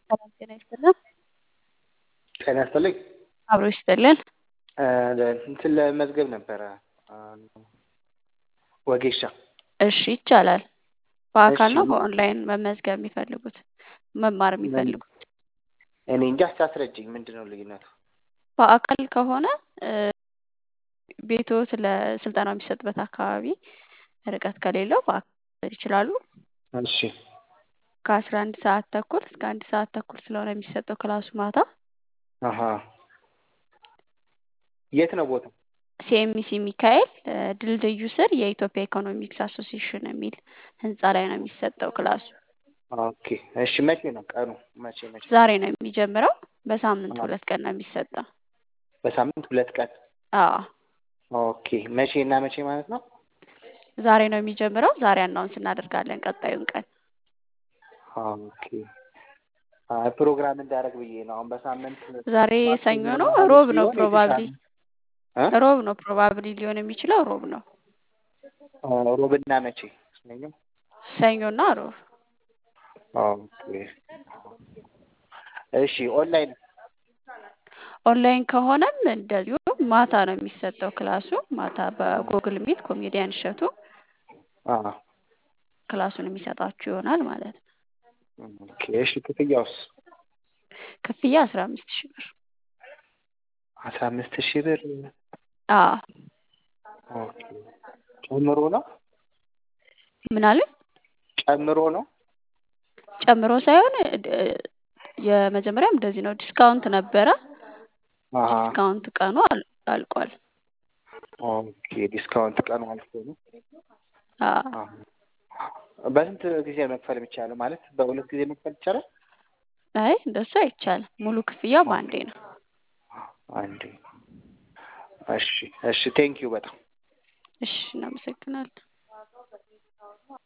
ሰላም ጤና ይስጥልን። ጤና ይስጥልኝ። አብሮ ይስጥልን። እንትን ለመዝገብ ነበረ ወጌሻ። እሺ ይቻላል። በአካል እሺ ነው በኦንላይን መመዝገብ የሚፈልጉት መማር የሚፈልጉት? እኔ እንጃ አስረጅኝ፣ ምንድን ነው ልዩነቱ? በአካል ከሆነ ቤቶት ለስልጠና የሚሰጥበት አካባቢ ርቀት ከሌለው በአካል ይችላሉ። እሺ ከ11 ሰዓት ተኩል እስከ 1 ሰዓት ተኩል ስለሆነ የሚሰጠው ክላሱ ማታ። አሀ የት ነው ቦታ? ሲኤምሲ ሚካኤል ድልድዩ ስር የኢትዮጵያ ኢኮኖሚክስ አሶሲዬሽን የሚል ህንፃ ላይ ነው የሚሰጠው ክላሱ። ኦኬ እሺ። መቼ ነው ቀኑ? መቼ ዛሬ ነው የሚጀምረው። በሳምንት 2 ቀን ነው የሚሰጠው። በሳምንት 2 ቀን? አዎ ኦኬ። መቼ እና መቼ ማለት ነው? ዛሬ ነው የሚጀምረው። ዛሬ አናውንስ እናደርጋለን ቀጣዩን ቀን። ኦኬ። ፕሮግራም እንዳደረግ ብዬ ነው። አሁን በሳምንት ዛሬ ሰኞ ነው። ሮብ ነው ፕሮባብሊ ሮብ ነው ፕሮባብሊ ሊሆን የሚችለው ሮብ ነው። ሮብና መቼ? ሰኞና ሮብ። ኦኬ እሺ። ኦንላይን ከሆነም እንደዚሁ ማታ ነው የሚሰጠው ክላሱ። ማታ በጎግል ሚት ኮሜዲያን እሸቱ ክላሱን የሚሰጣችሁ ይሆናል ማለት ነው። ኦኬ እሺ። ክፍያውስ? ክፍያ 15,000 ብር። 15,000 ብር? አዎ ኦኬ። ጨምሮ ነው? ምን አለ? ጨምሮ ነው? ጨምሮ ሳይሆን የመጀመሪያም እንደዚህ ነው። ዲስካውንት ነበረ። ዲስካውንት ቀኑ አልቋል። ኦኬ ዲስካውንት ቀኑ አልፎ ነው? አዎ። በስንት ጊዜ መክፈል የሚቻለው? ማለት በ2 ጊዜ መክፈል ይቻላል? አይ እንደሱ አይቻልም። ሙሉ ክፍያው በአንዴ ነው። አንዴ። እሺ እሺ። ቴንኪው በጣም እሺ። እናመሰግናለን።